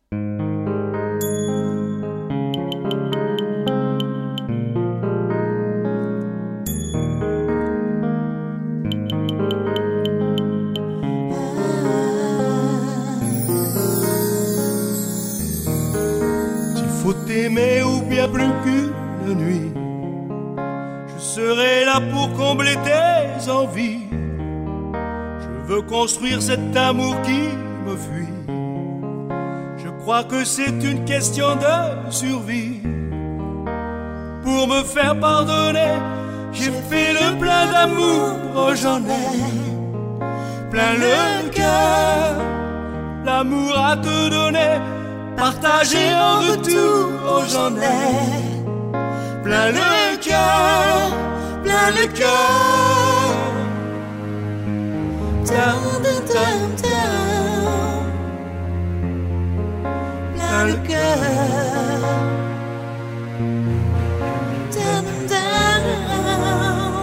Faut t'aimer ou bien plus qu'une nuit, je serai là pour combler tes envies. Je veux construire cet amour qui me fuit. Je crois que c'est une question de survie. Pour me faire pardonner, j'ai fait le plein d'amour, oh j'en ai plein le cœur. L'amour à te donner, partager en retour, oh j'en ai plein le cœur, plein le cœur. Down, down, down, down. Plein le cœur. Down, down.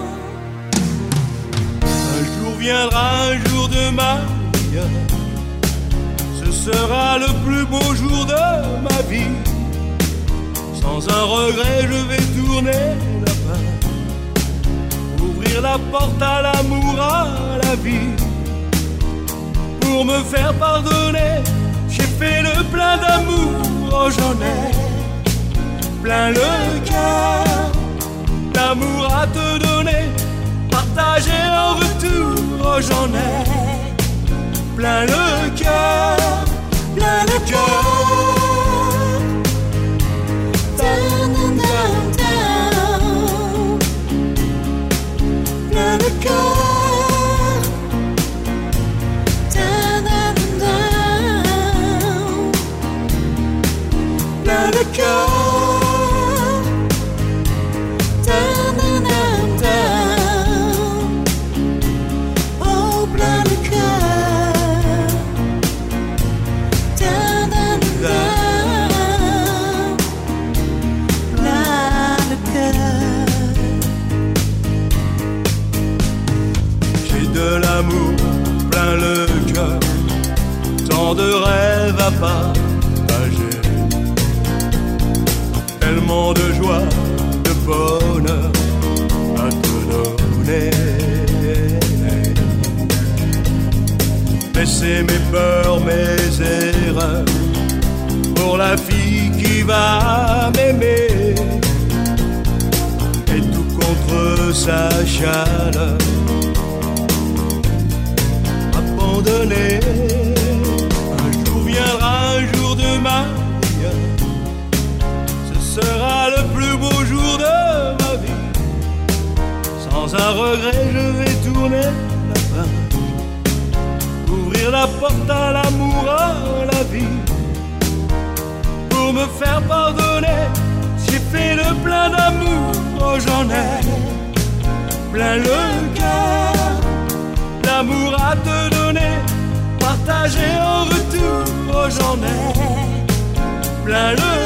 Un jour viendra, un jour de ma vie. Ce sera le plus beau jour de ma vie. Sans un regret, je vais tourner la page, ouvrir la porte à l'amour, à la vie. Pour me faire pardonner, j'ai fait le plein d'amour, oh j'en ai plein le cœur. D'amour à te donner, partager en retour, oh j'en ai plein le cœur, plein le cœur. Down, down, down, plein le cœur. Down, down, down, plein le cœur. Down, down, down, oh plein le cœur. Down, down, down, plein le cœur. J'ai de l'amour plein le cœur, tant de rêves à partager, tellement de joie, de bonheur à te donner. Laisser mes peurs, mes erreurs pour la fille qui va m'aimer, et tout contre sa chaleur abandonné. Un jour viendra, un jour de ma vie, ce sera le plus beau jour de ma vie. Sans un regret, je vais tourner la page, ouvrir la porte à l'amour, à la vie. Pour me faire pardonner, j'ai fait le plein d'amour, oh j'en ai plein le cœur. L'amour à te donner, partager en retour, oh j'en ai plein le